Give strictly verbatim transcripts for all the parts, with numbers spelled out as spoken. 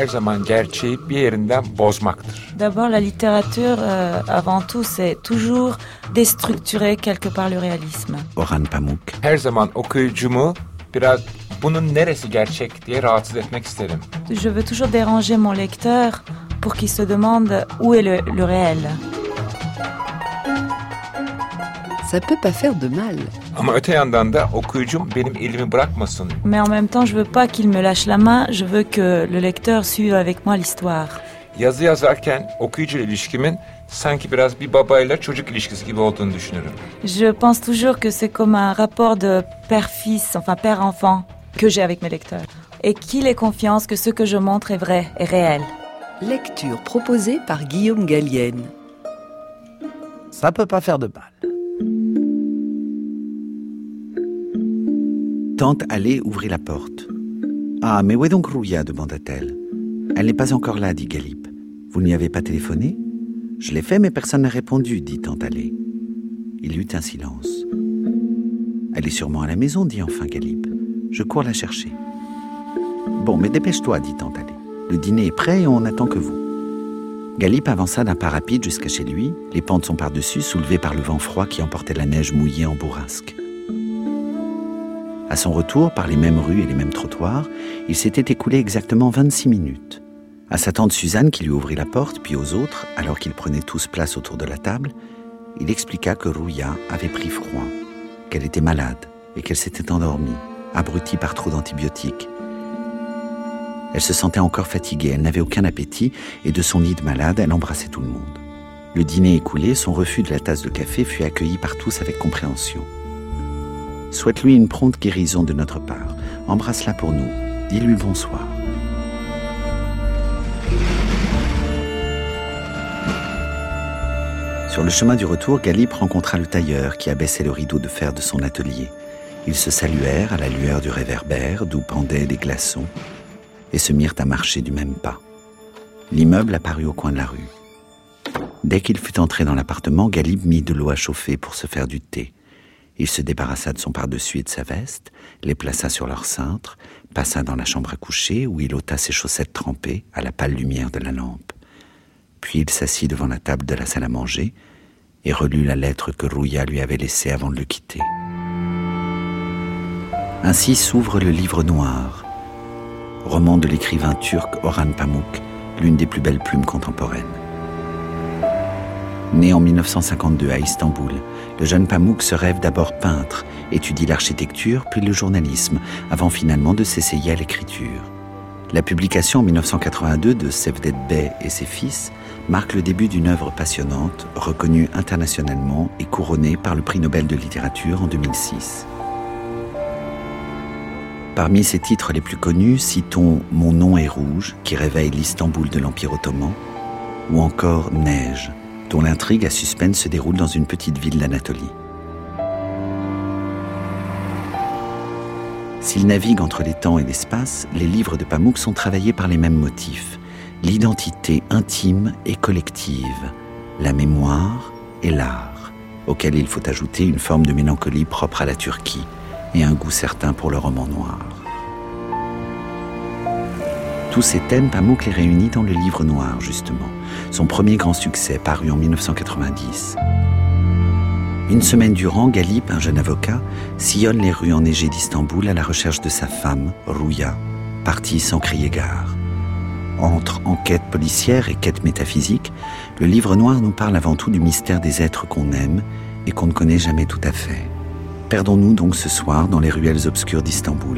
her zaman gerçeği bir yerinden bozmaktır. D'abord, la littérature, euh, avant tout, c'est toujours déstructurer quelque part le réalisme. Orhan Pamuk. Her zaman okuyucumu biraz bunun neresi gerçek diye rahatsız etmek isterim. Je veux toujours déranger mon lecteur pour qu'il se demande où est le, le réel. Ça peut pas faire de mal. Ama öte yandan da okuyucum benim elimi bırakmasın. Mais en même temps, je veux pas qu'il me lâche la main, je veux que le lecteur suive avec moi l'histoire. Yazı yazarken okuyucuyla ilişkimin sanki biraz bir babayla çocuk ilişkisi gibi olduğunu düşünürüm. Je pense toujours que c'est comme un rapport de père-fils, enfin père-enfant, que j'ai avec mes lecteurs. Et qu'il ait confiance que ce que je montre est vrai, est réel. Lecture proposée par Guillaume Gallienne. Ça peut pas faire de mal. Tante Allée ouvrit la porte. « Ah, mais où est donc Rouya ?» demanda-t-elle. « Elle n'est pas encore là, dit Galip. Vous ne lui avez pas téléphoné ?»« Je l'ai fait, mais personne n'a répondu, dit Tante Allée. » Il y eut un silence. « Elle est sûrement à la maison, dit enfin Galip. Je cours la chercher. »« Bon, mais dépêche-toi, dit Tante Allée. Le dîner est prêt et on n'attend que vous. » Galip avança d'un pas rapide jusqu'à chez lui, les pans de son par-dessus soulevés par le vent froid qui emportait la neige mouillée en bourrasque. À son retour, par les mêmes rues et les mêmes trottoirs, il s'était écoulé exactement vingt-six minutes. À sa tante Suzanne qui lui ouvrit la porte, puis aux autres, alors qu'ils prenaient tous place autour de la table, il expliqua que Rouya avait pris froid, qu'elle était malade et qu'elle s'était endormie, abrutie par trop d'antibiotiques. Elle se sentait encore fatiguée, elle n'avait aucun appétit et de son lit de malade, elle embrassait tout le monde. Le dîner écoulé, son refus de la tasse de café fut accueilli par tous avec compréhension. Souhaite-lui une prompte guérison de notre part. Embrasse-la pour nous. Dis-lui bonsoir. Sur le chemin du retour, Galip rencontra le tailleur qui abaissait le rideau de fer de son atelier. Ils se saluèrent à la lueur du réverbère d'où pendaient les glaçons et se mirent à marcher du même pas. L'immeuble apparut au coin de la rue. Dès qu'il fut entré dans l'appartement, Galip mit de l'eau à chauffer pour se faire du thé. Il se débarrassa de son par-dessus et de sa veste, les plaça sur leur cintre, passa dans la chambre à coucher où il ôta ses chaussettes trempées à la pâle lumière de la lampe. Puis il s'assit devant la table de la salle à manger et relut la lettre que Rouya lui avait laissée avant de le quitter. Ainsi s'ouvre le livre noir, roman de l'écrivain turc Orhan Pamuk, l'une des plus belles plumes contemporaines. Né en dix-neuf cent cinquante-deux à Istanbul, le jeune Pamuk se rêve d'abord peintre, étudie l'architecture puis le journalisme, avant finalement de s'essayer à l'écriture. La publication en dix-neuf cent quatre-vingt-deux de Cevdet Bey et ses fils marque le début d'une œuvre passionnante, reconnue internationalement et couronnée par le prix Nobel de littérature en deux mille six. Parmi ses titres les plus connus, citons « Mon nom est rouge » qui réveille l'Istanbul de l'Empire ottoman, ou encore « Neige », dont l'intrigue à suspense se déroule dans une petite ville d'Anatolie. S'il navigue entre les temps et l'espace, les livres de Pamuk sont travaillés par les mêmes motifs, l'identité intime et collective, la mémoire et l'art, auquel il faut ajouter une forme de mélancolie propre à la Turquie et un goût certain pour le roman noir. Tous ces thèmes, Pamuk les réunit dans le livre noir, justement, son premier grand succès paru en dix-neuf cent quatre-vingt-dix. Une semaine durant, Galip, un jeune avocat, sillonne les rues enneigées d'Istanbul à la recherche de sa femme, Rouya, partie sans crier gare. Entre enquête policière et quête métaphysique, le livre noir nous parle avant tout du mystère des êtres qu'on aime et qu'on ne connaît jamais tout à fait. Perdons-nous donc ce soir dans les ruelles obscures d'Istanbul.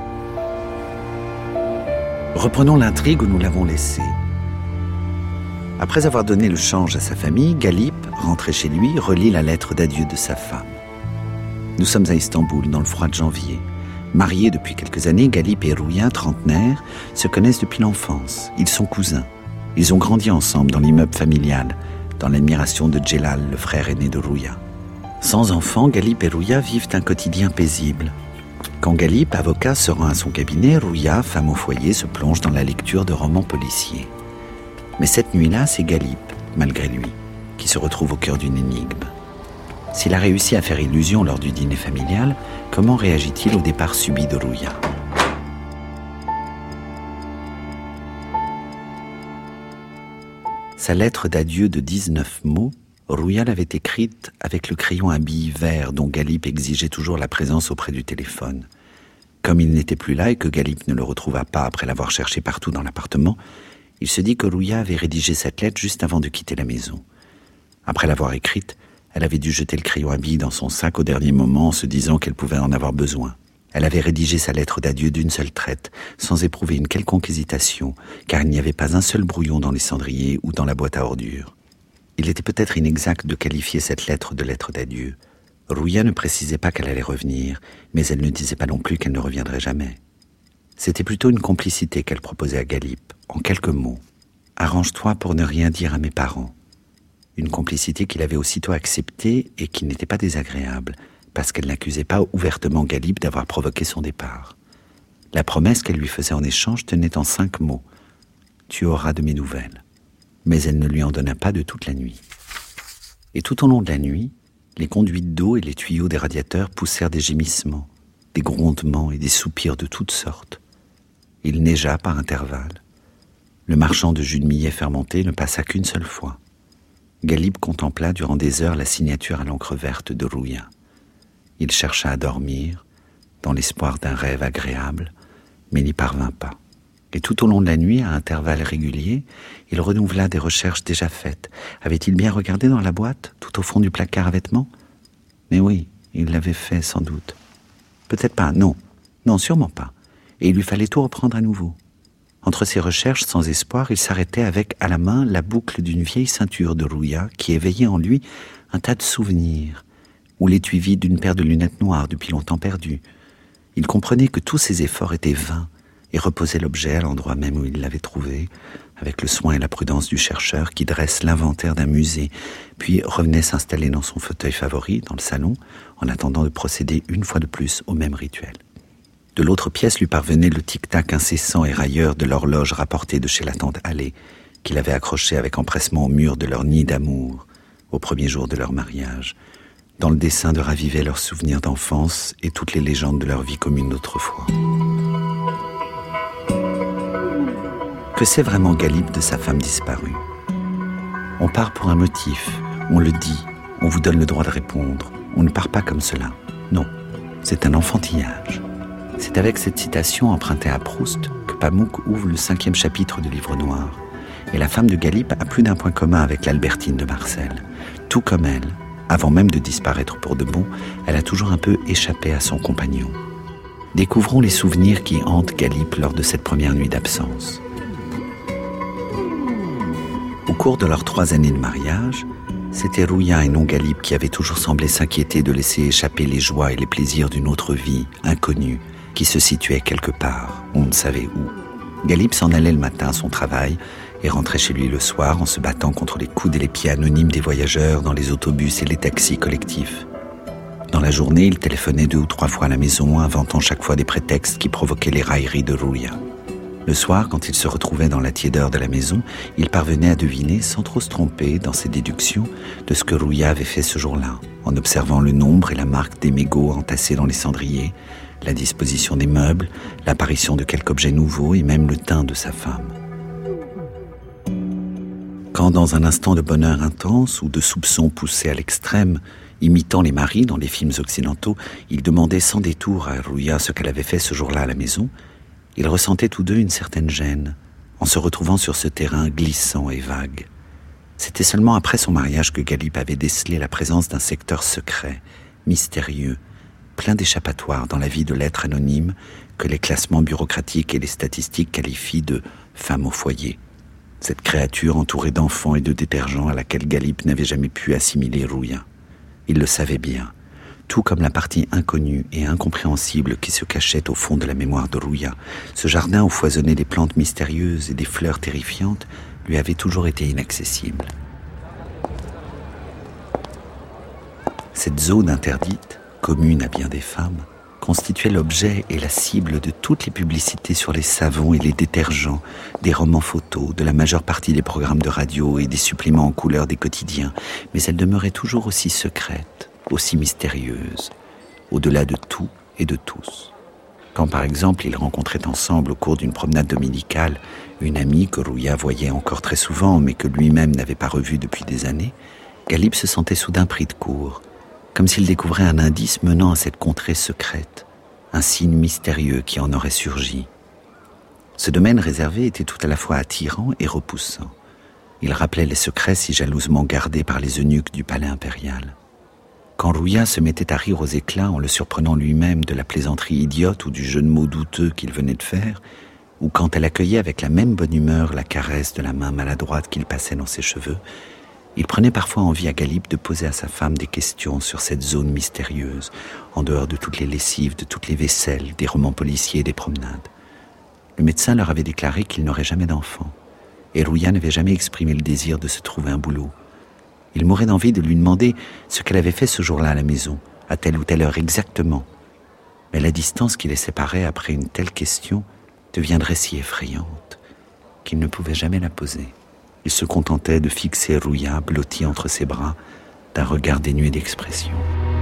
Reprenons l'intrigue où nous l'avons laissée. Après avoir donné le change à sa famille, Galip, rentré chez lui, relit la lettre d'adieu de sa femme. Nous sommes à Istanbul, dans le froid de janvier. Mariés depuis quelques années, Galip et Rouya, trentenaires, se connaissent depuis l'enfance. Ils sont cousins. Ils ont grandi ensemble dans l'immeuble familial, dans l'admiration de Djelal, le frère aîné de Rouya. Sans enfants, Galip et Rouya vivent un quotidien paisible. Quand Galip, avocat, se rend à son cabinet, Rouya, femme au foyer, se plonge dans la lecture de romans policiers. Mais cette nuit-là, c'est Galip, malgré lui, qui se retrouve au cœur d'une énigme. S'il a réussi à faire illusion lors du dîner familial, comment réagit-il au départ subi de Rouya ? Sa lettre d'adieu de dix-neuf mots, Rouya l'avait écrite avec le crayon à billes vert dont Galip exigeait toujours la présence auprès du téléphone. Comme il n'était plus là et que Galip ne le retrouva pas après l'avoir cherché partout dans l'appartement, il se dit que Rouya avait rédigé cette lettre juste avant de quitter la maison. Après l'avoir écrite, elle avait dû jeter le crayon à billes dans son sac au dernier moment en se disant qu'elle pouvait en avoir besoin. Elle avait rédigé sa lettre d'adieu d'une seule traite, sans éprouver une quelconque hésitation, car il n'y avait pas un seul brouillon dans les cendriers ou dans la boîte à ordures. Il était peut-être inexact de qualifier cette lettre de lettre d'adieu. Rouya ne précisait pas qu'elle allait revenir, mais elle ne disait pas non plus qu'elle ne reviendrait jamais. C'était plutôt une complicité qu'elle proposait à Galip, en quelques mots. « Arrange-toi pour ne rien dire à mes parents ». Une complicité qu'il avait aussitôt acceptée et qui n'était pas désagréable, parce qu'elle n'accusait pas ouvertement Galip d'avoir provoqué son départ. La promesse qu'elle lui faisait en échange tenait en cinq mots. « Tu auras de mes nouvelles ». Mais elle ne lui en donna pas de toute la nuit. Et tout au long de la nuit, les conduites d'eau et les tuyaux des radiateurs poussèrent des gémissements, des grondements et des soupirs de toutes sortes. Il neigea par intervalles. Le marchand de jus de millet fermenté ne passa qu'une seule fois. Galip contempla durant des heures la signature à l'encre verte de Rouya. Il chercha à dormir, dans l'espoir d'un rêve agréable, mais n'y parvint pas. Et tout au long de la nuit, à intervalles réguliers, il renouvela des recherches déjà faites. Avait-il bien regardé dans la boîte, tout au fond du placard à vêtements ? Mais oui, il l'avait fait sans doute. Peut-être pas, non, non, sûrement pas. Et il lui fallait tout reprendre à nouveau. Entre ses recherches sans espoir, il s'arrêtait avec à la main la boucle d'une vieille ceinture de Rouya qui éveillait en lui un tas de souvenirs, ou l'étui vide d'une paire de lunettes noires depuis longtemps perdues. Il comprenait que tous ses efforts étaient vains et reposait l'objet à l'endroit même où il l'avait trouvé, avec le soin et la prudence du chercheur qui dresse l'inventaire d'un musée, puis revenait s'installer dans son fauteuil favori, dans le salon, en attendant de procéder une fois de plus au même rituel. De l'autre pièce lui parvenait le tic-tac incessant et railleur de l'horloge rapportée de chez la tante Allée, qu'il avait accrochée avec empressement au mur de leur nid d'amour, au premier jour de leur mariage, dans le dessein de raviver leurs souvenirs d'enfance et toutes les légendes de leur vie commune d'autrefois. Que sait vraiment Galip de sa femme disparue ? On part pour un motif, on le dit, on vous donne le droit de répondre. On ne part pas comme cela. Non, c'est un enfantillage. C'est avec cette citation empruntée à Proust que Pamuk ouvre le cinquième chapitre de Livre Noir. Et la femme de Galip a plus d'un point commun avec l'Albertine de Marcel. Tout comme elle, avant même de disparaître pour de bon, elle a toujours un peu échappé à son compagnon. Découvrons les souvenirs qui hantent Galip lors de cette première nuit d'absence. Au cours de leurs trois années de mariage, c'était Rouya et non Galip qui avait toujours semblé s'inquiéter de laisser échapper les joies et les plaisirs d'une autre vie, inconnue, qui se situait quelque part, on ne savait où. Galip s'en allait le matin à son travail et rentrait chez lui le soir en se battant contre les coudes et les pieds anonymes des voyageurs dans les autobus et les taxis collectifs. Dans la journée, il téléphonait deux ou trois fois à la maison, inventant chaque fois des prétextes qui provoquaient les railleries de Rouya. Le soir, quand il se retrouvait dans la tiédeur de la maison, il parvenait à deviner, sans trop se tromper dans ses déductions, de ce que Rouya avait fait ce jour-là, en observant le nombre et la marque des mégots entassés dans les cendriers, la disposition des meubles, l'apparition de quelques objets nouveaux et même le teint de sa femme. Quand, dans un instant de bonheur intense ou de soupçon poussé à l'extrême, imitant les maris dans les films occidentaux, il demandait sans détour à Rouya ce qu'elle avait fait ce jour-là à la maison, ils ressentaient tous deux une certaine gêne, en se retrouvant sur ce terrain glissant et vague. C'était seulement après son mariage que Galip avait décelé la présence d'un secteur secret, mystérieux, plein d'échappatoires dans la vie de l'être anonyme que les classements bureaucratiques et les statistiques qualifient de « femme au foyer ». Cette créature entourée d'enfants et de détergents à laquelle Galip n'avait jamais pu assimiler Rouya. Il le savait bien, tout comme la partie inconnue et incompréhensible qui se cachait au fond de la mémoire de Rouya. Ce jardin où foisonnaient des plantes mystérieuses et des fleurs terrifiantes lui avait toujours été inaccessible. Cette zone interdite, commune à bien des femmes, constituait l'objet et la cible de toutes les publicités sur les savons et les détergents, des romans photos, de la majeure partie des programmes de radio et des suppléments en couleur des quotidiens, mais elle demeurait toujours aussi secrète, aussi mystérieuse, au-delà de tout et de tous. Quand par exemple ils rencontraient ensemble au cours d'une promenade dominicale une amie que Rouya voyait encore très souvent mais que lui-même n'avait pas revue depuis des années, Galip se sentait soudain pris de court, comme s'il découvrait un indice menant à cette contrée secrète, un signe mystérieux qui en aurait surgi. Ce domaine réservé était tout à la fois attirant et repoussant. Il rappelait les secrets si jalousement gardés par les eunuques du palais impérial. Quand Rouya se mettait à rire aux éclats en le surprenant lui-même de la plaisanterie idiote ou du jeu de mots douteux qu'il venait de faire, ou quand elle accueillait avec la même bonne humeur la caresse de la main maladroite qu'il passait dans ses cheveux, il prenait parfois envie à Galip de poser à sa femme des questions sur cette zone mystérieuse, en dehors de toutes les lessives, de toutes les vaisselles, des romans policiers et des promenades. Le médecin leur avait déclaré qu'il n'aurait jamais d'enfant, et Rouya n'avait jamais exprimé le désir de se trouver un boulot. Il mourait d'envie de lui demander ce qu'elle avait fait ce jour-là à la maison, à telle ou telle heure exactement. Mais la distance qui les séparait après une telle question deviendrait si effrayante qu'il ne pouvait jamais la poser. Il se contentait de fixer Rouya, blottie entre ses bras, d'un regard dénué d'expression.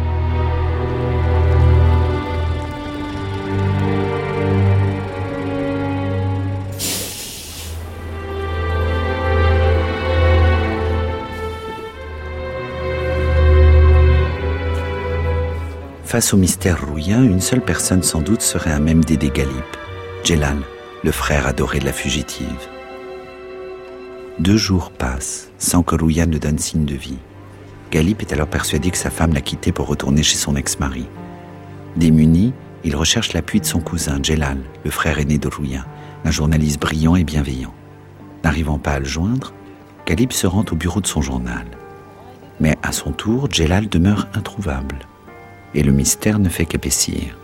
Face au mystère rouillin, une seule personne sans doute serait à même d'aider Galip, Djelal, le frère adoré de la fugitive. Deux jours passent sans que Rouya ne donne signe de vie. Galip est alors persuadé que sa femme l'a quitté pour retourner chez son ex-mari. Démuni, il recherche l'appui de son cousin, Djelal, le frère aîné de Rouya, un journaliste brillant et bienveillant. N'arrivant pas à le joindre, Galip se rend au bureau de son journal. Mais à son tour, Djelal demeure introuvable. Et le mystère ne fait qu'épaissir.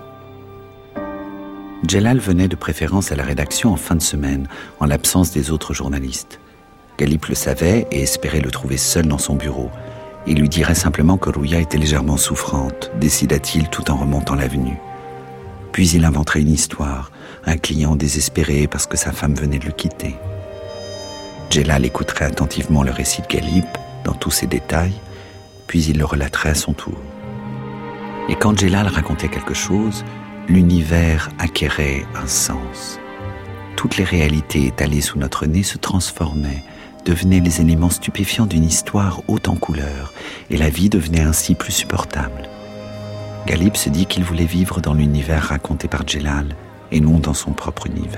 Djelal venait de préférence à la rédaction en fin de semaine, en l'absence des autres journalistes. Galip le savait et espérait le trouver seul dans son bureau. Il lui dirait simplement que Rouya était légèrement souffrante, décida-t-il tout en remontant l'avenue. Puis il inventerait une histoire, un client désespéré parce que sa femme venait de le quitter. Djelal écouterait attentivement le récit de Galip, dans tous ses détails, puis il le relaterait à son tour. Et quand Djelal racontait quelque chose, l'univers acquérait un sens. Toutes les réalités étalées sous notre nez se transformaient, devenaient les éléments stupéfiants d'une histoire haute en couleurs, et la vie devenait ainsi plus supportable. Galip se dit qu'il voulait vivre dans l'univers raconté par Djelal, et non dans son propre univers.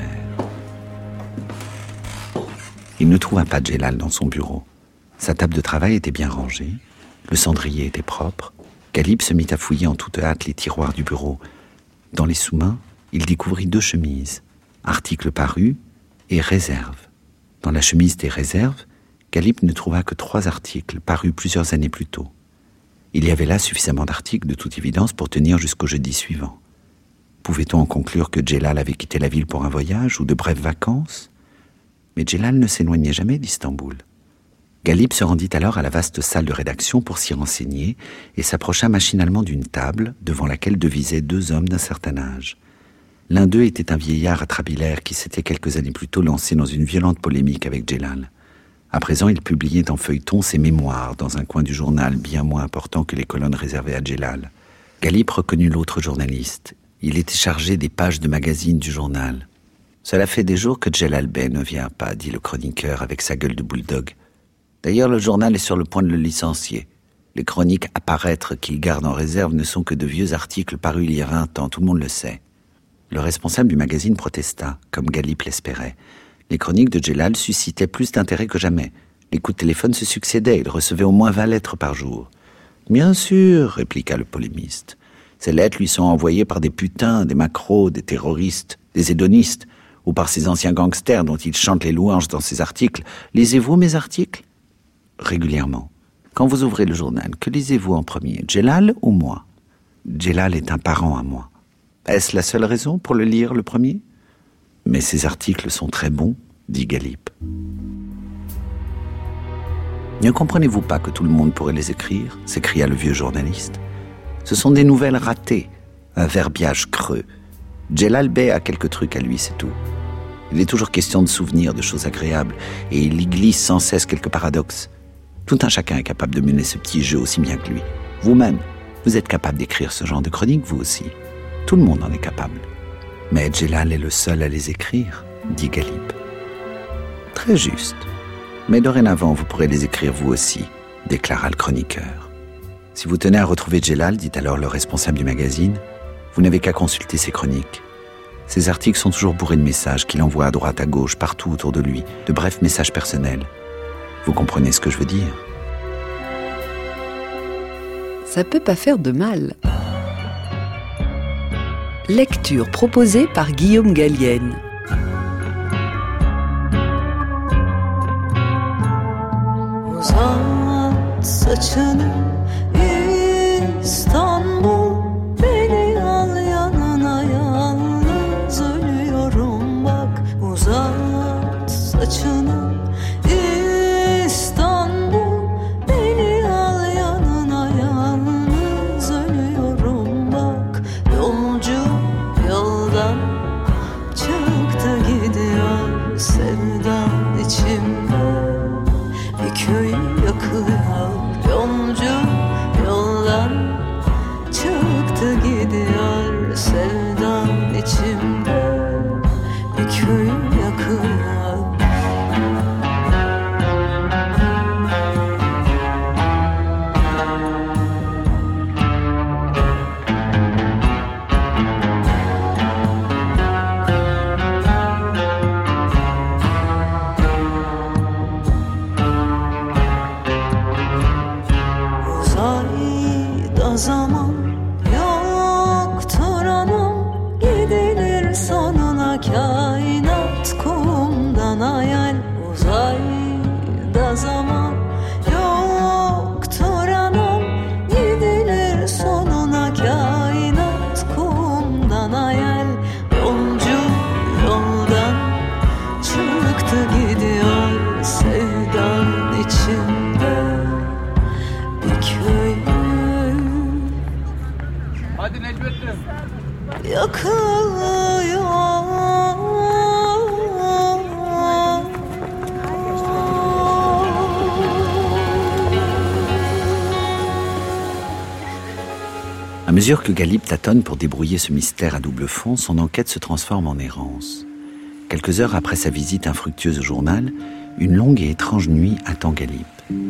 Il ne trouva pas Djelal dans son bureau. Sa table de travail était bien rangée, le cendrier était propre. Galip se mit à fouiller en toute hâte les tiroirs du bureau. Dans les sous-mains, il découvrit deux chemises, articles parus et réserves. Dans la chemise des réserves, Galip ne trouva que trois articles parus plusieurs années plus tôt. Il y avait là suffisamment d'articles de toute évidence pour tenir jusqu'au jeudi suivant. Pouvait-on en conclure que Djelal avait quitté la ville pour un voyage ou de brèves vacances ? Mais Djelal ne s'éloignait jamais d'Istanbul. Galip se rendit alors à la vaste salle de rédaction pour s'y renseigner et s'approcha machinalement d'une table devant laquelle devisaient deux hommes d'un certain âge. L'un d'eux était un vieillard atrabilaire qui s'était quelques années plus tôt lancé dans une violente polémique avec Djelal. À présent, il publiait en feuilleton ses mémoires dans un coin du journal bien moins important que les colonnes réservées à Djelal. Galip reconnut l'autre journaliste. Il était chargé des pages de magazine du journal. « Cela fait des jours que Djelal Bey ne vient pas, dit le chroniqueur avec sa gueule de bulldog. D'ailleurs, le journal est sur le point de le licencier. Les chroniques à paraître qu'il garde en réserve ne sont que de vieux articles parus il y a vingt ans, tout le monde le sait. » Le responsable du magazine protesta, comme Galip l'espérait. Les chroniques de Djelal suscitaient plus d'intérêt que jamais. Les coups de téléphone se succédaient, il recevait au moins vingt lettres par jour. « Bien sûr, répliqua le polémiste. Ces lettres lui sont envoyées par des putains, des macros, des terroristes, des hédonistes, ou par ces anciens gangsters dont il chante les louanges dans ses articles. Lisez-vous mes articles ? Régulièrement. Quand vous ouvrez le journal, que lisez-vous en premier, Djelal ou moi ? Djelal est un parent à moi. Est-ce la seule raison pour le lire le premier ? Mais ces articles sont très bons, dit Galip. Ne comprenez-vous pas que tout le monde pourrait les écrire ? S'écria le vieux journaliste. Ce sont des nouvelles ratées, un verbiage creux. Djelal Bey a quelques trucs à lui, c'est tout. Il est toujours question de souvenirs, de choses agréables, et il y glisse sans cesse quelques paradoxes. Tout un chacun est capable de mener ce petit jeu aussi bien que lui. Vous-même, vous êtes capable d'écrire ce genre de chronique, vous aussi. Tout le monde en est capable. Mais Djellal est le seul à les écrire, dit Galip. Très juste. Mais dorénavant, vous pourrez les écrire vous aussi, déclara le chroniqueur. Si vous tenez à retrouver Djellal, dit alors le responsable du magazine, vous n'avez qu'à consulter ses chroniques. Ces articles sont toujours bourrés de messages qu'il envoie à droite, à gauche, partout autour de lui, de brefs messages personnels. Vous comprenez ce que je veux dire ? Ça peut pas faire de mal. Lecture proposée par Guillaume Gallienne. Uzat saçını İstanbul, beni al yanına, yalnız ölüyorum bak. Uzat saçını İstanbul, beni al yanına, yalnız ölüyorum bak. Yolcu yoldan çıktı gidiyor, sevdan içimde bir köyü yakıyor. Yolcu yoldan çıktı gidiyor, sevdan içimde bir köyü yakıyor. Uzayda zaman yoktur anam, gidilir sonuna, kainat kumdan hayal. Uzayda zaman yoktur anam, gidilir sonuna, kainat kumdan hayal. Yolcu yoldan çıktı gidiyor, sevdan içinde bir köy Hadi Necmettin. yakılıyor. À mesure que Galip tâtonne pour débrouiller ce mystère à double fond, son enquête se transforme en errance. Quelques heures après sa visite infructueuse au journal, une longue et étrange nuit attend Galip.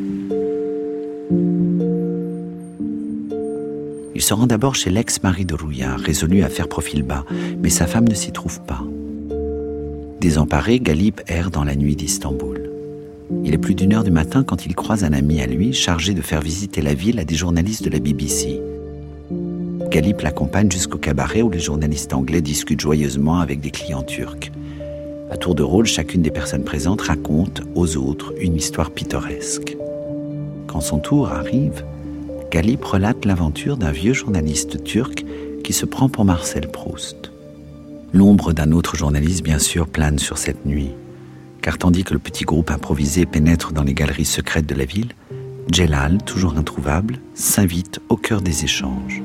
Il se rend d'abord chez l'ex-mari de Rouya, résolu à faire profil bas, mais sa femme ne s'y trouve pas. Désemparé, Galip erre dans la nuit d'Istanbul. Il est plus d'une heure du matin quand il croise un ami à lui chargé de faire visiter la ville à des journalistes de la B B C. Galip l'accompagne jusqu'au cabaret où les journalistes anglais discutent joyeusement avec des clients turcs. À tour de rôle, chacune des personnes présentes raconte aux autres une histoire pittoresque. Quand son tour arrive, Galip relate l'aventure d'un vieux journaliste turc qui se prend pour Marcel Proust. L'ombre d'un autre journaliste, bien sûr, plane sur cette nuit, car tandis que le petit groupe improvisé pénètre dans les galeries secrètes de la ville, Djellal, toujours introuvable, s'invite au cœur des échanges.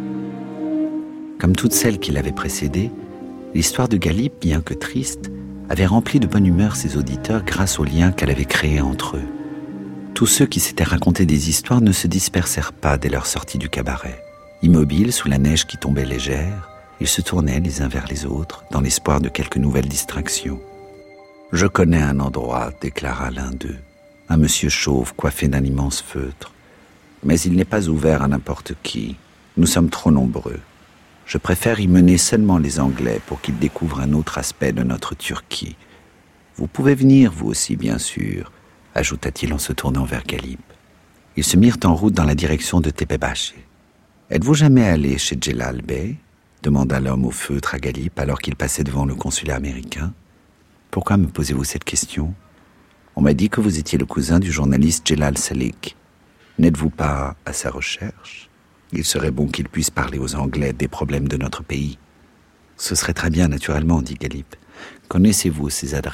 Comme toutes celles qui l'avaient précédée, l'histoire de Galip, bien que triste, avait rempli de bonne humeur ses auditeurs grâce aux liens qu'elle avait créés entre eux. Tous ceux qui s'étaient racontés des histoires ne se dispersèrent pas dès leur sortie du cabaret. Immobiles sous la neige qui tombait légère, ils se tournaient les uns vers les autres dans l'espoir de quelques nouvelles distractions. « Je connais un endroit », déclara l'un d'eux, un monsieur chauve coiffé d'un immense feutre. « Mais il n'est pas ouvert à n'importe qui. Nous sommes trop nombreux. Je préfère y mener seulement les Anglais pour qu'ils découvrent un autre aspect de notre Turquie. Vous pouvez venir, vous aussi, bien sûr, ajouta-t-il en se tournant vers Galip. Ils se mirent en route dans la direction de Tepebache. « Êtes-vous jamais allé chez Djellal Bey ?» demanda l'homme au feutre à Galip alors qu'il passait devant le consulat américain. « Pourquoi me posez-vous cette question ? On m'a dit que vous étiez le cousin du journaliste Djellal Salik. N'êtes-vous pas à sa recherche ? Il serait bon qu'il puisse parler aux Anglais des problèmes de notre pays. »« Ce serait très bien, naturellement, » dit Galip. « Connaissez-vous ses adresses ? » ?»«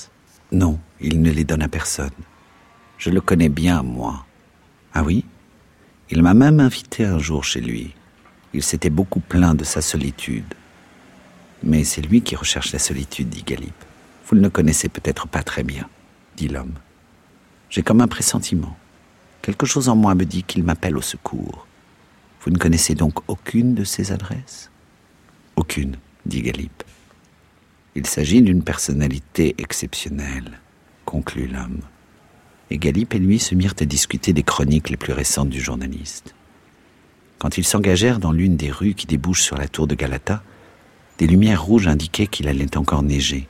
Non, il ne les donne à personne. »« Je le connais bien, moi. »« Ah oui ? Il m'a même invité un jour chez lui. Il s'était beaucoup plaint de sa solitude. »« Mais c'est lui qui recherche la solitude, » dit Galip. « Vous ne le connaissez peut-être pas très bien, » dit l'homme. « J'ai comme un pressentiment. Quelque chose en moi me dit qu'il m'appelle au secours. Vous ne connaissez donc aucune de ses adresses ? » « Aucune, » dit Galip. Il s'agit d'une personnalité exceptionnelle, conclut l'homme. Et Galip et lui se mirent à discuter des chroniques les plus récentes du journaliste. Quand ils s'engagèrent dans l'une des rues qui débouchent sur la tour de Galata, des lumières rouges indiquaient qu'il allait encore neiger.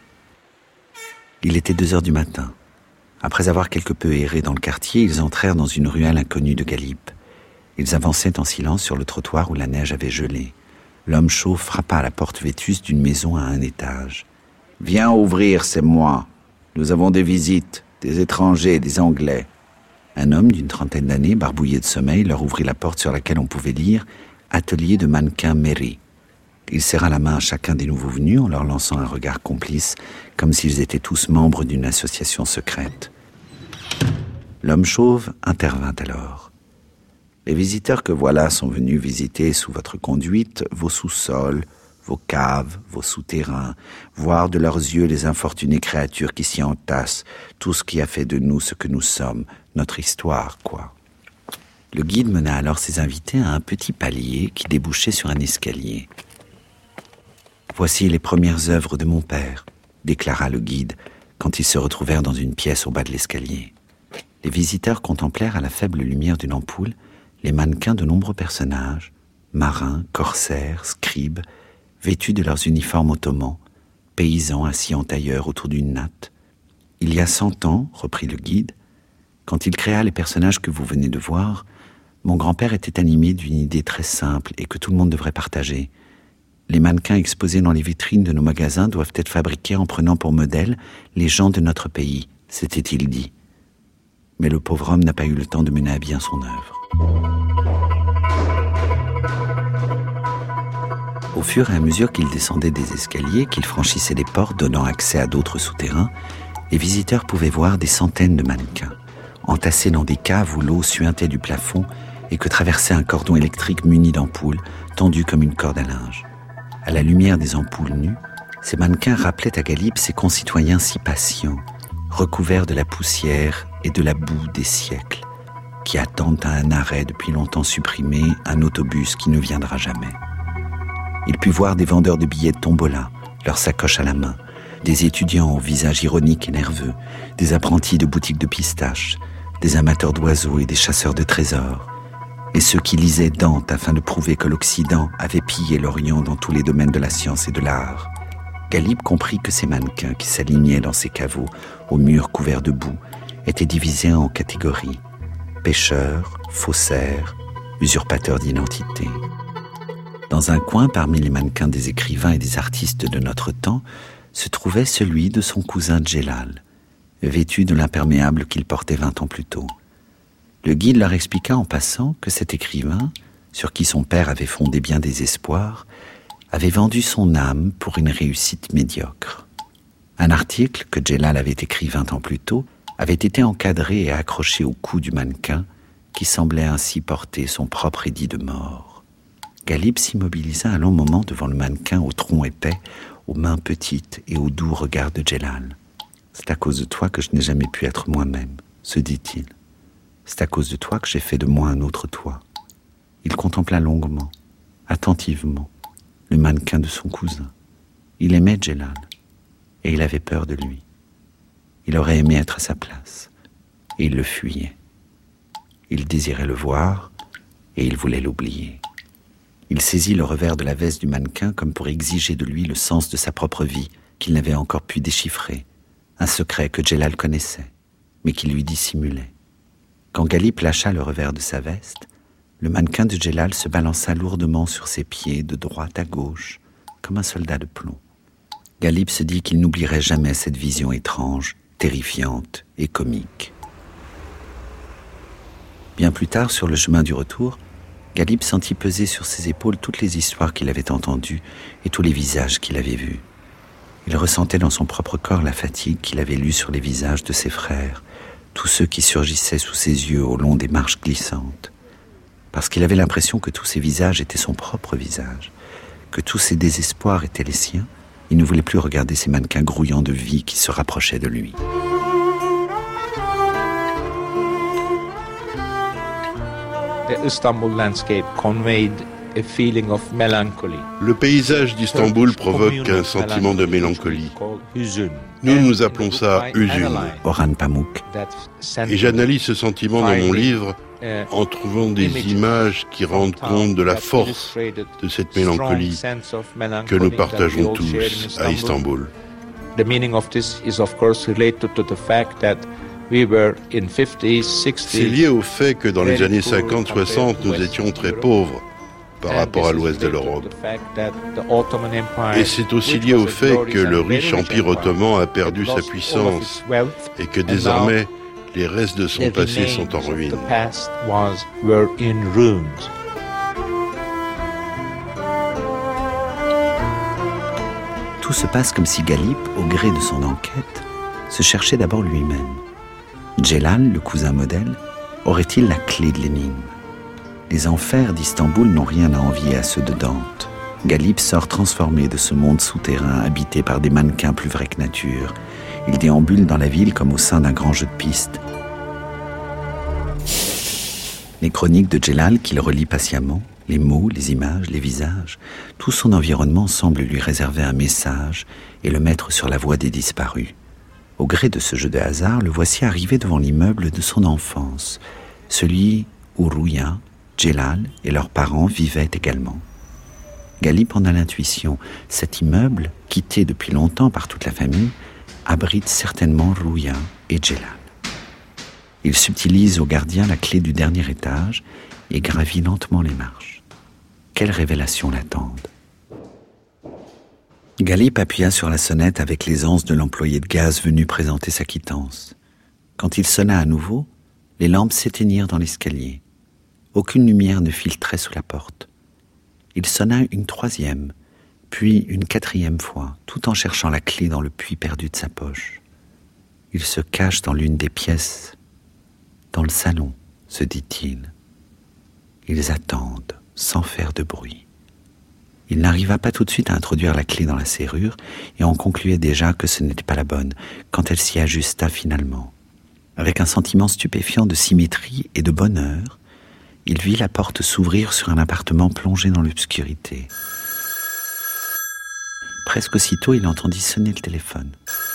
Il était deux heures du matin. Après avoir quelque peu erré dans le quartier, ils entrèrent dans une ruelle inconnue de Galip. Ils avançaient en silence sur le trottoir où la neige avait gelé. L'homme chauve frappa à la porte vétuste d'une maison à un étage. « Viens ouvrir, c'est moi. Nous avons des visites, des étrangers, des Anglais. » Un homme d'une trentaine d'années, barbouillé de sommeil, leur ouvrit la porte sur laquelle on pouvait lire « Atelier de mannequin Mary ». Il serra la main à chacun des nouveaux venus en leur lançant un regard complice, comme s'ils étaient tous membres d'une association secrète. L'homme chauve intervint alors. « Les visiteurs que voilà sont venus visiter sous votre conduite vos sous-sols, vos caves, vos souterrains, voir de leurs yeux les infortunées créatures qui s'y entassent, tout ce qui a fait de nous ce que nous sommes, notre histoire, quoi. » Le guide mena alors ses invités à un petit palier qui débouchait sur un escalier. « Voici les premières œuvres de mon père », déclara le guide, quand ils se retrouvèrent dans une pièce au bas de l'escalier. Les visiteurs contemplèrent à la faible lumière d'une ampoule les mannequins de nombreux personnages, marins, corsaires, scribes, vêtus de leurs uniformes ottomans, paysans assis en tailleur autour d'une natte. « Il y a cent ans, reprit le guide, quand il créa les personnages que vous venez de voir, mon grand-père était animé d'une idée très simple et que tout le monde devrait partager. Les mannequins exposés dans les vitrines de nos magasins doivent être fabriqués en prenant pour modèle les gens de notre pays, s'était-il dit. Mais le pauvre homme n'a pas eu le temps de mener à bien son œuvre. Au fur et à mesure qu'ils descendaient des escaliers, qu'ils franchissaient des portes donnant accès à d'autres souterrains, les visiteurs pouvaient voir des centaines de mannequins, entassés dans des caves où l'eau suintait du plafond et que traversait un cordon électrique muni d'ampoules, tendu comme une corde à linge. À la lumière des ampoules nues, ces mannequins rappelaient à Galip ses concitoyens si patients, recouverts de la poussière et de la boue des siècles, qui attendent à un arrêt depuis longtemps supprimé, un autobus qui ne viendra jamais. Il put voir des vendeurs de billets de tombola, leurs sacoches à la main, des étudiants au visage ironique et nerveux, des apprentis de boutiques de pistaches, des amateurs d'oiseaux et des chasseurs de trésors, et ceux qui lisaient Dante afin de prouver que l'Occident avait pillé l'Orient dans tous les domaines de la science et de l'art. Galip comprit que ces mannequins qui s'alignaient dans ces caveaux, aux murs couverts de boue, étaient divisés en catégories. Pêcheurs, faussaires, usurpateurs d'identité. Dans un coin, parmi les mannequins des écrivains et des artistes de notre temps, se trouvait celui de son cousin Djellal, vêtu de l'imperméable qu'il portait vingt ans plus tôt. Le guide leur expliqua en passant que cet écrivain, sur qui son père avait fondé bien des espoirs, avait vendu son âme pour une réussite médiocre. Un article que Djellal avait écrit vingt ans plus tôt avait été encadré et accroché au cou du mannequin, qui semblait ainsi porter son propre édit de mort. Galip s'immobilisa un long moment devant le mannequin au tronc épais, aux mains petites et au doux regard de Djellal. « C'est à cause de toi que je n'ai jamais pu être moi-même, » se dit-il. « C'est à cause de toi que j'ai fait de moi un autre toi. » Il contempla longuement, attentivement, le mannequin de son cousin. Il aimait Djellal, et il avait peur de lui. Il aurait aimé être à sa place, et il le fuyait. Il désirait le voir, et il voulait l'oublier. Il saisit le revers de la veste du mannequin comme pour exiger de lui le sens de sa propre vie, qu'il n'avait encore pu déchiffrer, un secret que Djellal connaissait, mais qu'il lui dissimulait. Quand Galip lâcha le revers de sa veste, le mannequin de Djellal se balança lourdement sur ses pieds de droite à gauche, comme un soldat de plomb. Galip se dit qu'il n'oublierait jamais cette vision étrange, terrifiante et comique. Bien plus tard, sur le chemin du retour, Galip sentit peser sur ses épaules toutes les histoires qu'il avait entendues et tous les visages qu'il avait vus. Il ressentait dans son propre corps la fatigue qu'il avait lue sur les visages de ses frères, tous ceux qui surgissaient sous ses yeux au long des marches glissantes. Parce qu'il avait l'impression que tous ces visages étaient son propre visage, que tous ces désespoirs étaient les siens, il ne voulait plus regarder ces mannequins grouillants de vie qui se rapprochaient de lui. The Istanbul landscape conveyed Le paysage d'Istanbul provoque un sentiment de mélancolie. Nous, nous appelons ça hüzün. Orhan Pamuk. Et j'analyse ce sentiment dans mon livre en trouvant des images qui rendent compte de la force de cette mélancolie que nous partageons tous à Istanbul. The meaning of this is of course related to the fact that we were in fifties, sixties. C'est lié au fait que dans les années cinquante soixante, nous étions très pauvres par rapport à l'ouest de l'Europe. Et c'est aussi lié au fait que le riche empire ottoman a perdu sa puissance et que désormais les restes de son passé sont en ruine. Tout se passe comme si Galip, au gré de son enquête, se cherchait d'abord lui-même. Celal, le cousin modèle, aurait-il la clé de l'énigme ? Les enfers d'Istanbul n'ont rien à envier à ceux de Dante. Galip sort transformé de ce monde souterrain habité par des mannequins plus vrais que nature. Il déambule dans la ville comme au sein d'un grand jeu de piste. Les chroniques de Celal qu'il relit patiemment, les mots, les images, les visages, tout son environnement semble lui réserver un message et le mettre sur la voie des disparus. Au gré de ce jeu de hasard, le voici arrivé devant l'immeuble de son enfance, celui où Rouya, Celal et leurs parents vivaient également. Galip en a l'intuition. Cet immeuble, quitté depuis longtemps par toute la famille, abrite certainement Rouya et Celal. Il subtilise au gardien la clé du dernier étage et gravit lentement les marches. Quelles révélations l'attendent ? Galip appuya sur la sonnette avec l'aisance de l'employé de gaz venu présenter sa quittance. Quand il sonna à nouveau, les lampes s'éteignirent dans l'escalier. Aucune lumière ne filtrait sous la porte. Il sonna une troisième, puis une quatrième fois, tout en cherchant la clé dans le puits perdu de sa poche. Il se cache dans l'une des pièces, dans le salon, se dit-il. Ils attendent, sans faire de bruit. Il n'arriva pas tout de suite à introduire la clé dans la serrure et on concluait déjà que ce n'était pas la bonne quand elle s'y ajusta finalement. Avec un sentiment stupéfiant de symétrie et de bonheur, il vit la porte s'ouvrir sur un appartement plongé dans l'obscurité. Presque aussitôt, il entendit sonner le téléphone.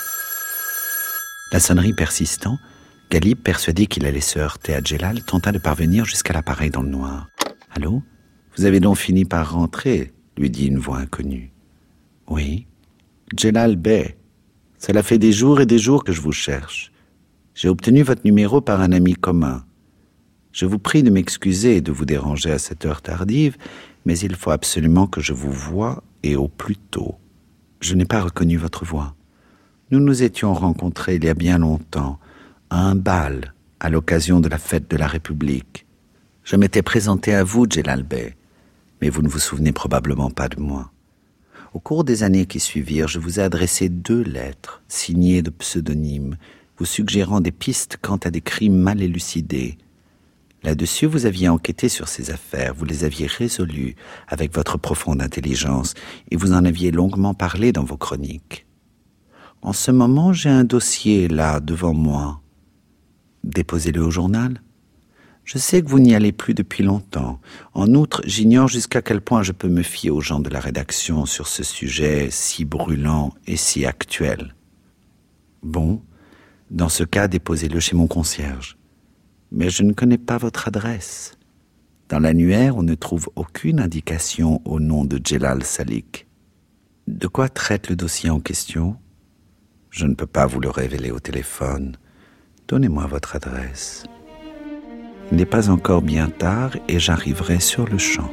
La sonnerie persistant, Galip, persuadé qu'il allait se heurter à Celal, tenta de parvenir jusqu'à l'appareil dans le noir. « Allô ? Vous avez donc fini par rentrer ?» lui dit une voix inconnue. « Oui. Celal Bey. Cela fait des jours et des jours que je vous cherche. J'ai obtenu votre numéro par un ami commun. Je vous prie de m'excuser et de vous déranger à cette heure tardive, mais il faut absolument que je vous voie et au plus tôt. Je n'ai pas reconnu votre voix. Nous nous étions rencontrés il y a bien longtemps, à un bal, à l'occasion de la fête de la République. Je m'étais présenté à vous, Celal Bey, mais vous ne vous souvenez probablement pas de moi. Au cours des années qui suivirent, je vous ai adressé deux lettres, signées de pseudonymes, vous suggérant des pistes quant à des crimes mal élucidés. Là-dessus, vous aviez enquêté sur ces affaires, vous les aviez résolues avec votre profonde intelligence, et vous en aviez longuement parlé dans vos chroniques. En ce moment, j'ai un dossier là, devant moi. Déposez-le au journal. Je sais que vous n'y allez plus depuis longtemps. En outre, j'ignore jusqu'à quel point je peux me fier aux gens de la rédaction sur ce sujet si brûlant et si actuel. Bon, dans ce cas, déposez-le chez mon concierge. Mais je ne connais pas votre adresse. Dans l'annuaire, on ne trouve aucune indication au nom de Celal Salik. De quoi traite le dossier en question ? Je ne peux pas vous le révéler au téléphone. Donnez-moi votre adresse. Il n'est pas encore bien tard et j'arriverai sur le champ.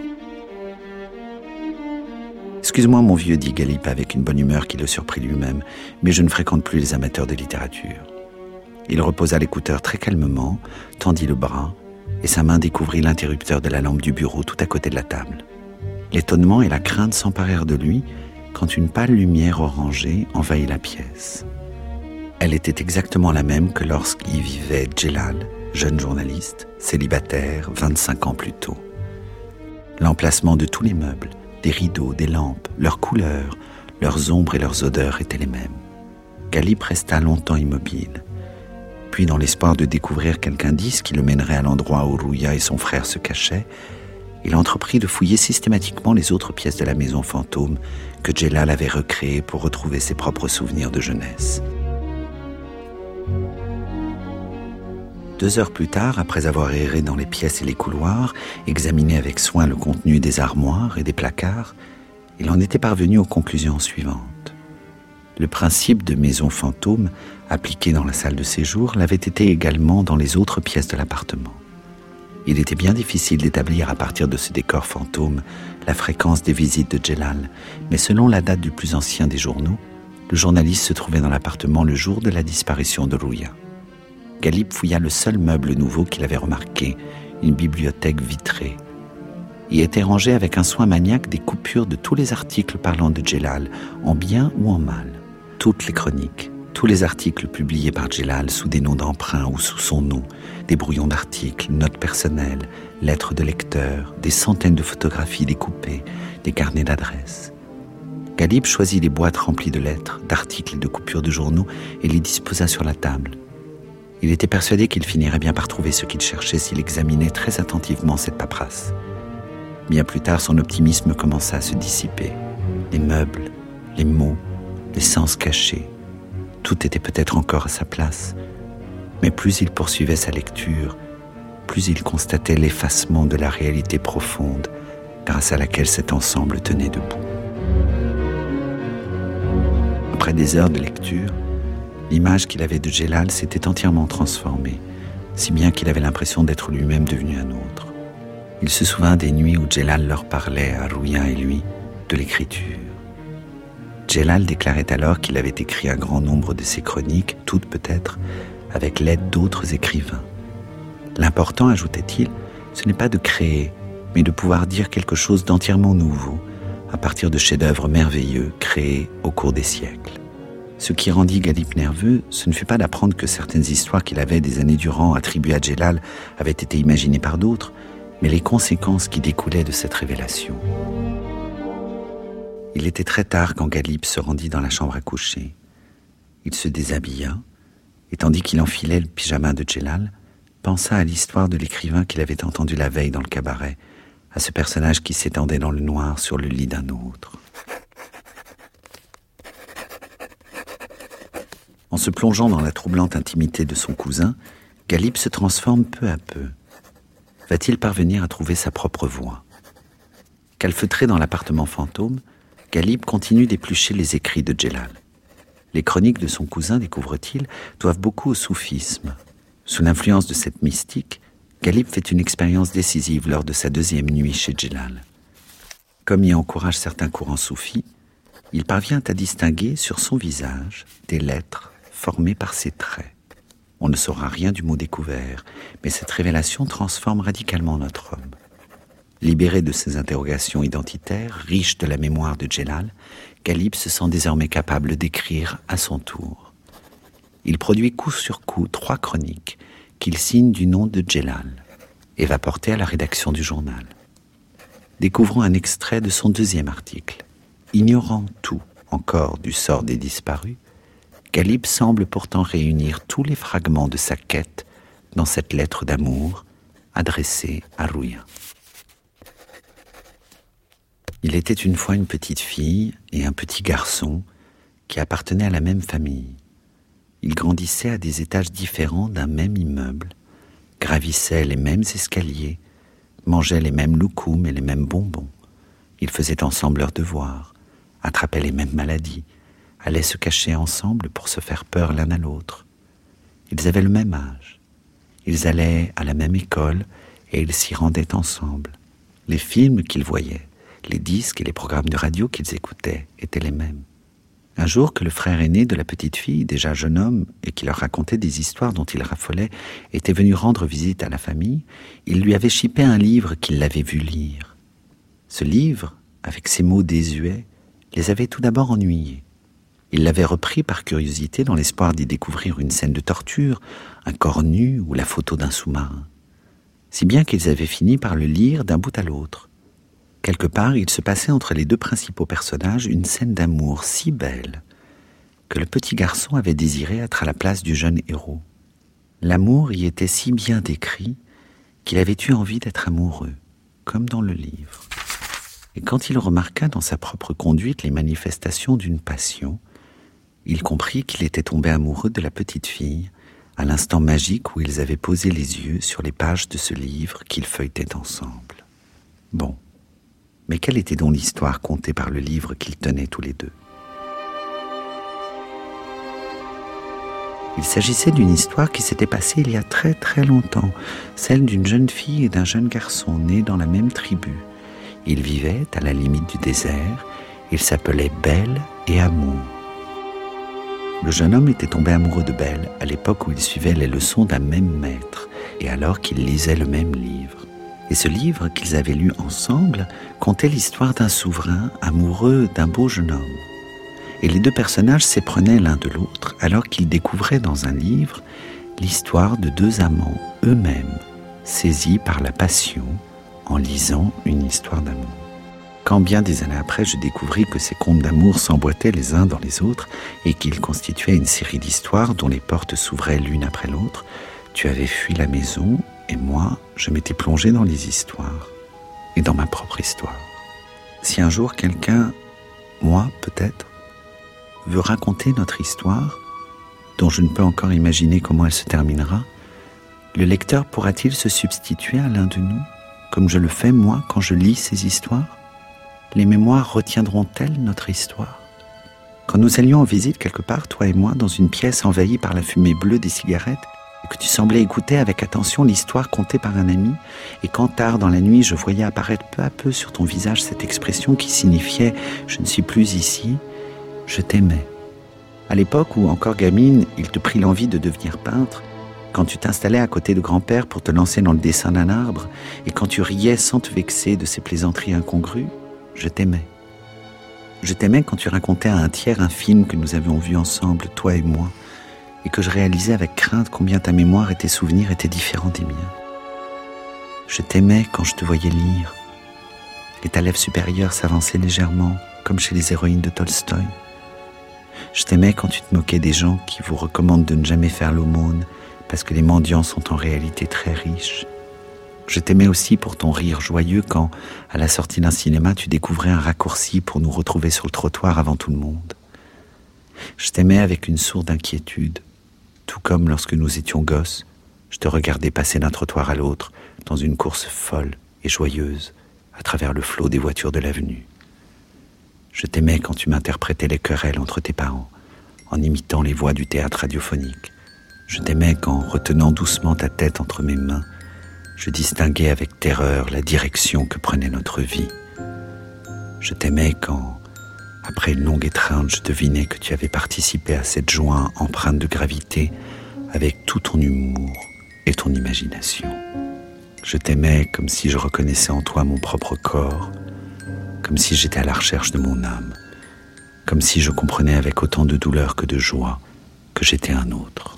Excuse-moi, mon vieux, dit Galip avec une bonne humeur qui le surprit lui-même, mais je ne fréquente plus les amateurs de littérature. Il reposa l'écouteur très calmement, tendit le bras, et sa main découvrit l'interrupteur de la lampe du bureau tout à côté de la table. L'étonnement et la crainte s'emparèrent de lui quand une pâle lumière orangée envahit la pièce. Elle était exactement la même que lorsqu'y vivait Celal, jeune journaliste, célibataire, vingt-cinq ans plus tôt. L'emplacement de tous les meubles, des rideaux, des lampes, leurs couleurs, leurs ombres et leurs odeurs étaient les mêmes. Galip resta longtemps immobile. Puis, dans l'espoir de découvrir quelque indice qui le mènerait à l'endroit où Rouya et son frère se cachaient, il entreprit de fouiller systématiquement les autres pièces de la maison fantôme que Djellal avait recréées pour retrouver ses propres souvenirs de jeunesse. Deux heures plus tard, après avoir erré dans les pièces et les couloirs, examiné avec soin le contenu des armoires et des placards, il en était parvenu aux conclusions suivantes. Le principe de maison fantôme, appliqué dans la salle de séjour, l'avait été également dans les autres pièces de l'appartement. Il était bien difficile d'établir à partir de ce décor fantôme la fréquence des visites de Djellal, mais selon la date du plus ancien des journaux, le journaliste se trouvait dans l'appartement le jour de la disparition de Rouya. Galip fouilla le seul meuble nouveau qu'il avait remarqué, une bibliothèque vitrée. Y étaient rangées avec un soin maniaque des coupures de tous les articles parlant de Djellal, en bien ou en mal. Toutes les chroniques, tous les articles publiés par Djellal sous des noms d'emprunt ou sous son nom, des brouillons d'articles, notes personnelles, lettres de lecteurs, des centaines de photographies découpées, des carnets d'adresses. Galip choisit les boîtes remplies de lettres, d'articles et de coupures de journaux et les disposa sur la table. Il était persuadé qu'il finirait bien par trouver ce qu'il cherchait s'il examinait très attentivement cette paperasse. Bien plus tard, son optimisme commença à se dissiper. Les meubles, les mots, les sens cachés, tout était peut-être encore à sa place. Mais plus il poursuivait sa lecture, plus il constatait l'effacement de la réalité profonde grâce à laquelle cet ensemble tenait debout. Après des heures de lecture, l'image qu'il avait de Djellal s'était entièrement transformée, si bien qu'il avait l'impression d'être lui-même devenu un autre. Il se souvint des nuits où Djellal leur parlait, à Rouya et lui, de l'écriture. Djellal déclarait alors qu'il avait écrit un grand nombre de ses chroniques, toutes peut-être, avec l'aide d'autres écrivains. L'important, ajoutait-il, ce n'est pas de créer, mais de pouvoir dire quelque chose d'entièrement nouveau, à partir de chefs-d'œuvre merveilleux créés au cours des siècles. Ce qui rendit Galip nerveux, ce ne fut pas d'apprendre que certaines histoires qu'il avait des années durant attribuées à Djellal avaient été imaginées par d'autres, mais les conséquences qui découlaient de cette révélation. Il était très tard quand Galip se rendit dans la chambre à coucher. Il se déshabilla, et tandis qu'il enfilait le pyjama de Djellal, pensa à l'histoire de l'écrivain qu'il avait entendu la veille dans le cabaret, à ce personnage qui s'étendait dans le noir sur le lit d'un autre. En se plongeant dans la troublante intimité de son cousin, Galip se transforme peu à peu. Va-t-il parvenir à trouver sa propre voie ? Calfeutré dans l'appartement fantôme, Galip continue d'éplucher les écrits de Djellal. Les chroniques de son cousin, découvre-t-il, doivent beaucoup au soufisme. Sous l'influence de cette mystique, Galip fait une expérience décisive lors de sa deuxième nuit chez Djellal. Comme y encouragent certains courants soufis, il parvient à distinguer sur son visage des lettres formées par ses traits. On ne saura rien du mot découvert, mais cette révélation transforme radicalement notre homme. Libéré de ses interrogations identitaires, riche de la mémoire de Djellal, Galip se sent désormais capable d'écrire à son tour. Il produit coup sur coup trois chroniques qu'il signe du nom de Djellal et va porter à la rédaction du journal. Découvrons un extrait de son deuxième article. Ignorant tout encore du sort des disparus, Galip semble pourtant réunir tous les fragments de sa quête dans cette lettre d'amour adressée à Rouya. Il était une fois une petite fille et un petit garçon qui appartenaient à la même famille. Ils grandissaient à des étages différents d'un même immeuble, gravissaient les mêmes escaliers, mangeaient les mêmes loukoums et les mêmes bonbons. Ils faisaient ensemble leurs devoirs, attrapaient les mêmes maladies, allaient se cacher ensemble pour se faire peur l'un à l'autre. Ils avaient le même âge. Ils allaient à la même école et ils s'y rendaient ensemble. Les films qu'ils voyaient, les disques et les programmes de radio qu'ils écoutaient étaient les mêmes. Un jour que le frère aîné de la petite fille, déjà jeune homme, et qui leur racontait des histoires dont il raffolait, était venu rendre visite à la famille, il lui avait chippé un livre qu'il l'avait vu lire. Ce livre, avec ses mots désuets, les avait tout d'abord ennuyés. Il l'avait repris par curiosité dans l'espoir d'y découvrir une scène de torture, un corps nu ou la photo d'un sous-marin. Si bien qu'ils avaient fini par le lire d'un bout à l'autre. Quelque part, il se passait entre les deux principaux personnages une scène d'amour si belle que le petit garçon avait désiré être à la place du jeune héros. L'amour y était si bien décrit qu'il avait eu envie d'être amoureux. comme dans le livre. Et quand il remarqua dans sa propre conduite les manifestations d'une passion, il comprit qu'il était tombé amoureux de la petite fille, à l'instant magique où ils avaient posé les yeux sur les pages de ce livre qu'ils feuilletaient ensemble. Bon, mais quelle était donc l'histoire contée par le livre qu'ils tenaient tous les deux ? Il s'agissait d'une histoire qui s'était passée il y a très très longtemps, celle d'une jeune fille et d'un jeune garçon nés dans la même tribu. Ils vivaient à la limite du désert, ils s'appelaient Belle et Amour. Le jeune homme était tombé amoureux de Belle à l'époque où il suivait les leçons d'un même maître et alors qu'ils lisaient le même livre. Et ce livre qu'ils avaient lu ensemble contait l'histoire d'un souverain amoureux d'un beau jeune homme. Et les deux personnages s'éprenaient l'un de l'autre alors qu'ils découvraient dans un livre l'histoire de deux amants eux-mêmes, saisis par la passion en lisant une histoire d'amour. Quand bien des années après je découvris que ces contes d'amour s'emboîtaient les uns dans les autres et qu'ils constituaient une série d'histoires dont les portes s'ouvraient l'une après l'autre, tu avais fui la maison et moi, je m'étais plongé dans les histoires et dans ma propre histoire. Si un jour quelqu'un, moi peut-être, veut raconter notre histoire, dont je ne peux encore imaginer comment elle se terminera, le lecteur pourra-t-il se substituer à l'un de nous, comme je le fais moi quand je lis ces histoires ? Les mémoires retiendront-elles notre histoire ? Quand nous allions en visite quelque part, toi et moi, dans une pièce envahie par la fumée bleue des cigarettes, et que tu semblais écouter avec attention l'histoire contée par un ami, et quand tard dans la nuit je voyais apparaître peu à peu sur ton visage cette expression qui signifiait « je ne suis plus ici », je t'aimais. À l'époque où, encore gamine, il te prit l'envie de devenir peintre, quand tu t'installais à côté de grand-père pour te lancer dans le dessin d'un arbre, et quand tu riais sans te vexer de ces plaisanteries incongrues, je t'aimais. Je t'aimais quand tu racontais à un tiers un film que nous avions vu ensemble, toi et moi, et que je réalisais avec crainte combien ta mémoire et tes souvenirs étaient différents des miens. Je t'aimais quand je te voyais lire, et ta lèvre supérieure s'avançait légèrement, comme chez les héroïnes de Tolstoï. Je t'aimais quand tu te moquais des gens qui vous recommandent de ne jamais faire l'aumône parce que les mendiants sont en réalité très riches. Je t'aimais aussi pour ton rire joyeux quand, à la sortie d'un cinéma, tu découvrais un raccourci pour nous retrouver sur le trottoir avant tout le monde. Je t'aimais avec une sourde inquiétude, tout comme lorsque nous étions gosses, je te regardais passer d'un trottoir à l'autre dans une course folle et joyeuse à travers le flot des voitures de l'avenue. Je t'aimais quand tu m'interprétais les querelles entre tes parents, en imitant les voix du théâtre radiophonique. Je t'aimais quand, retenant doucement ta tête entre mes mains, je distinguais avec terreur la direction que prenait notre vie. Je t'aimais quand, après une longue étreinte, je devinais que tu avais participé à cette joie empreinte de gravité avec tout ton humour et ton imagination. Je t'aimais comme si je reconnaissais en toi mon propre corps, comme si j'étais à la recherche de mon âme, comme si je comprenais avec autant de douleur que de joie que j'étais un autre.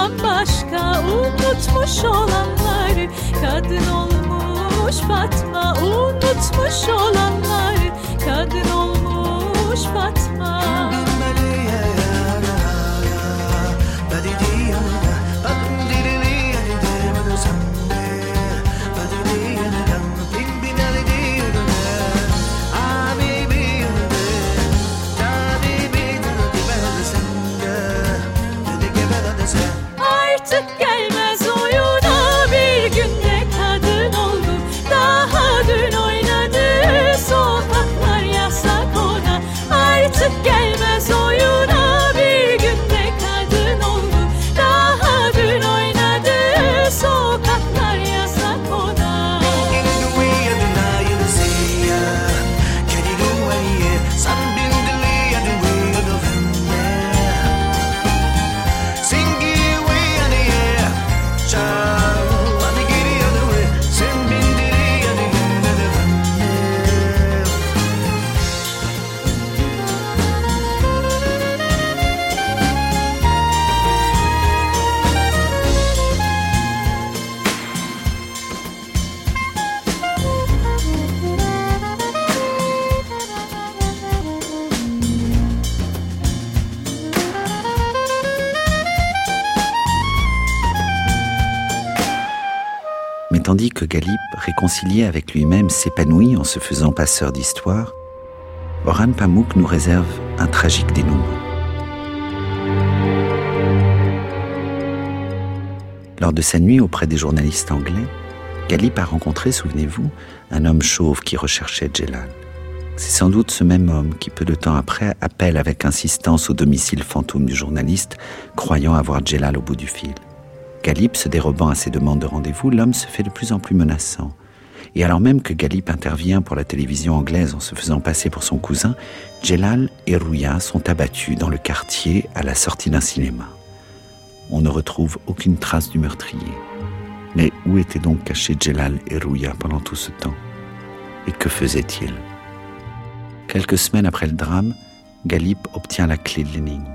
bambaşka unutmuş olanları. Kadın olmuş Fatma unutmuş olanları. Kadın olmuş Fatma. Artık gelmez oyuna bir günde kadın oldu. Daha dün oynadı sokaklar yasak ona. Artık gelmez oyuna bir günde kadın oldu. Daha dün oynadı sokaklar yasak ona. Mais tandis que Galip, réconcilié avec lui-même, s'épanouit en se faisant passeur d'histoire, Orhan Pamuk nous réserve un tragique dénouement. Lors de sa nuit auprès des journalistes anglais, Galip a rencontré, souvenez-vous, un homme chauve qui recherchait Djelal. C'est sans doute ce même homme qui, peu de temps après, appelle avec insistance au domicile fantôme du journaliste, croyant avoir Djelal au bout du fil. Galip se dérobant à ses demandes de rendez-vous, l'homme se fait de plus en plus menaçant. Et alors même que Galip intervient pour la télévision anglaise en se faisant passer pour son cousin, Djelal et Rouya sont abattus dans le quartier à la sortie d'un cinéma. On ne retrouve aucune trace du meurtrier. Mais où étaient donc cachés Djelal et Rouya pendant tout ce temps? Et que faisaient-ils? Quelques semaines après le drame, Galip obtient la clé de l'énigme.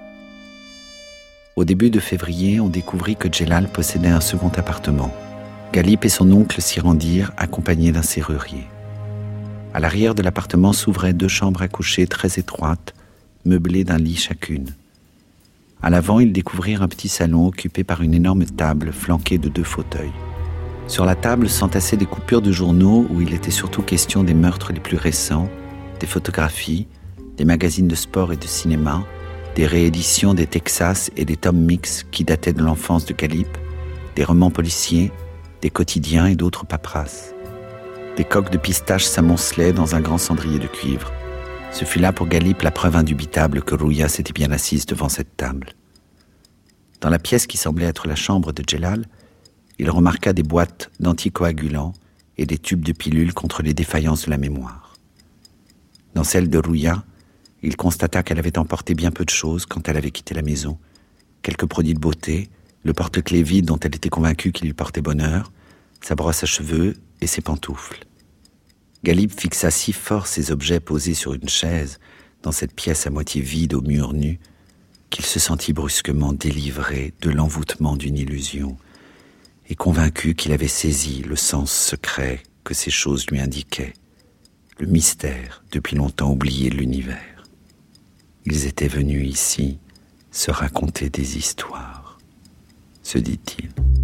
Au début de février, on découvrit que Djelal possédait un second appartement. Galip et son oncle s'y rendirent, accompagnés d'un serrurier. À l'arrière de l'appartement s'ouvraient deux chambres à coucher très étroites, meublées d'un lit chacune. À l'avant, ils découvrirent un petit salon occupé par une énorme table flanquée de deux fauteuils. Sur la table s'entassaient des coupures de journaux où il était surtout question des meurtres les plus récents, des photographies, des magazines de sport et de cinéma, des rééditions des Texas et des Tom Mix qui dataient de l'enfance de Galip, des romans policiers, des quotidiens et d'autres paperasses. Des coques de pistache s'amoncelaient dans un grand cendrier de cuivre. Ce fut là pour Galip la preuve indubitable que Rouya s'était bien assise devant cette table. Dans la pièce qui semblait être la chambre de Djelal, il remarqua des boîtes d'anticoagulants et des tubes de pilules contre les défaillances de la mémoire. Dans celle de Rouya, il constata qu'elle avait emporté bien peu de choses quand elle avait quitté la maison. Quelques produits de beauté, le porte-clés vide dont elle était convaincue qu'il lui portait bonheur, sa brosse à cheveux et ses pantoufles. Galip fixa si fort ces objets posés sur une chaise, dans cette pièce à moitié vide aux murs nus, qu'il se sentit brusquement délivré de l'envoûtement d'une illusion et convaincu qu'il avait saisi le sens secret que ces choses lui indiquaient, le mystère depuis longtemps oublié de l'univers. Ils étaient venus ici se raconter des histoires, se dit-il.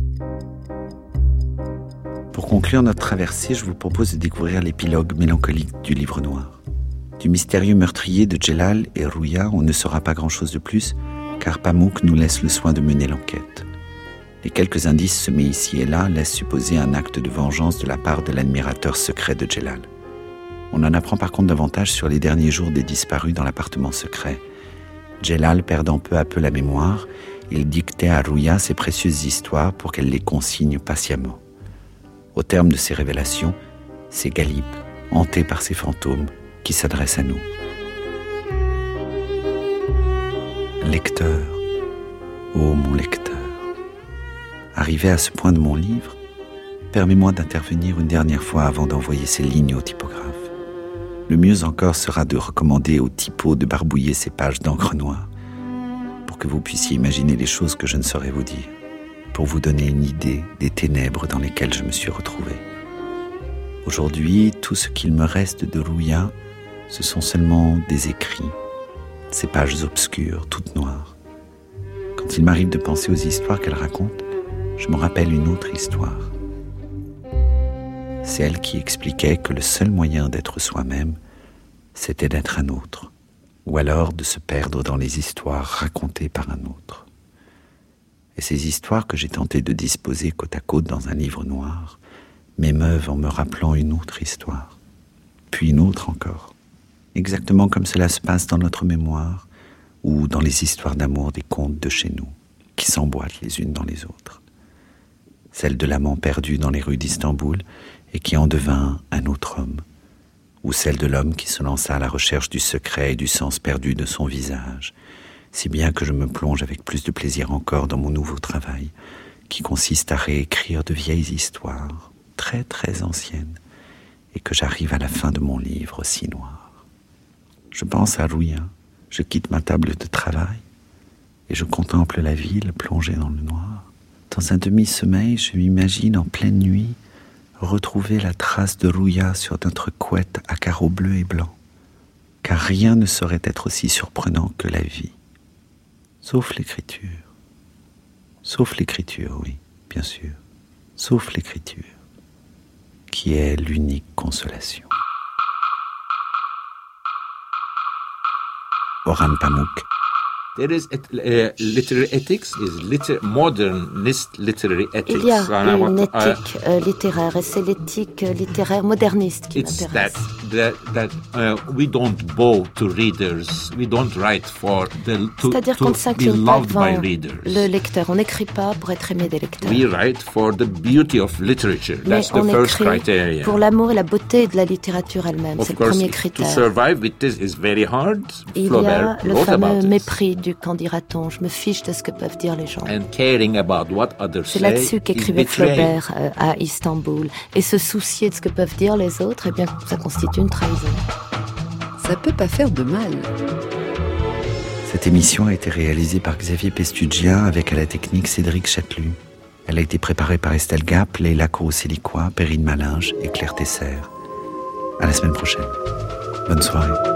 Pour conclure notre traversée, je vous propose de découvrir l'épilogue mélancolique du livre noir. Du mystérieux meurtrier de Djelal et Rouya, on ne saura pas grand-chose de plus, car Pamuk nous laisse le soin de mener l'enquête. Les quelques indices semés ici et là laissent supposer un acte de vengeance de la part de l'admirateur secret de Djelal. On en apprend par contre davantage sur les derniers jours des disparus dans l'appartement secret. Djelal perdant peu à peu la mémoire, il dictait à Rouya ses précieuses histoires pour qu'elle les consigne patiemment. Au terme de ces révélations, c'est Galip, hanté par ces fantômes, qui s'adresse à nous. Lecteur, ô mon lecteur, arrivé à ce point de mon livre, permets-moi d'intervenir une dernière fois avant d'envoyer ces lignes au typographe. Le mieux encore sera de recommander au typo de barbouiller ces pages d'encre noire, pour que vous puissiez imaginer les choses que je ne saurais vous dire, pour vous donner une idée des ténèbres dans lesquelles je me suis retrouvé. Aujourd'hui, tout ce qu'il me reste de Rouya, ce sont seulement des écrits, ces pages obscures, toutes noires. Quand il m'arrive de penser aux histoires qu'elle raconte, je me rappelle une autre histoire. C'est elle qui expliquait que le seul moyen d'être soi-même, c'était d'être un autre, ou alors de se perdre dans les histoires racontées par un autre. Et ces histoires que j'ai tenté de disposer côte à côte dans un livre noir m'émeuvent en me rappelant une autre histoire, puis une autre encore, exactement comme cela se passe dans notre mémoire ou dans les histoires d'amour des contes de chez nous, qui s'emboîtent les unes dans les autres. Celle de l'amant perdu dans les rues d'Istanbul et qui en devint un autre homme, ou celle de l'homme qui se lança à la recherche du secret et du sens perdu de son visage, si bien que je me plonge avec plus de plaisir encore dans mon nouveau travail, qui consiste à réécrire de vieilles histoires, très très anciennes, et que j'arrive à la fin de mon livre aussi noir. Je pense à Rouya, je quitte ma table de travail, et je contemple la ville plongée dans le noir. Dans un demi-sommeil, je m'imagine en pleine nuit retrouver la trace de Rouya sur notre couette à carreaux bleus et blancs, car rien ne saurait être aussi surprenant que la vie, sauf l'écriture. Sauf l'écriture, oui, bien sûr, sauf l'écriture, qui est l'unique consolation. Orhan Pamuk. There is a, uh, literary ethics is liter- modernist literary ethics. Il y a une éthique euh, littéraire et c'est l'éthique littéraire moderniste qui It's m'intéresse. that that, that uh, we don't bow to readers. We don't write for the to, C'est-à-dire qu'on to ne be s'incline pas loved devant by readers. le lecteur. On n'écrit pas pour être aimé des lecteurs. We write for the beauty of literature. Mais That's the on first écrit criteria. pour l'amour et la beauté de la littérature elle-même. Of C'est le course, premier to critère. survive with this is very hard. Il y Flaubert a le wrote about fameux it. mépris du qu'en dira-t-on. Je me fiche de ce que peuvent dire les gens. And caring about what others C'est say là-dessus is qu'écrivait betraying. Flaubert euh, à Istanbul. Et se soucier de ce que peuvent dire les autres, eh bien, ça constitue une trahison. Ça peut pas faire de mal. Cette émission a été réalisée par Xavier Pestugia avec à la technique Cédric Châtelu. Elle a été préparée par Estelle Gap, Leila Kourousseliquois, Perrine Malinge et Claire Tesser. À la semaine prochaine. Bonne soirée.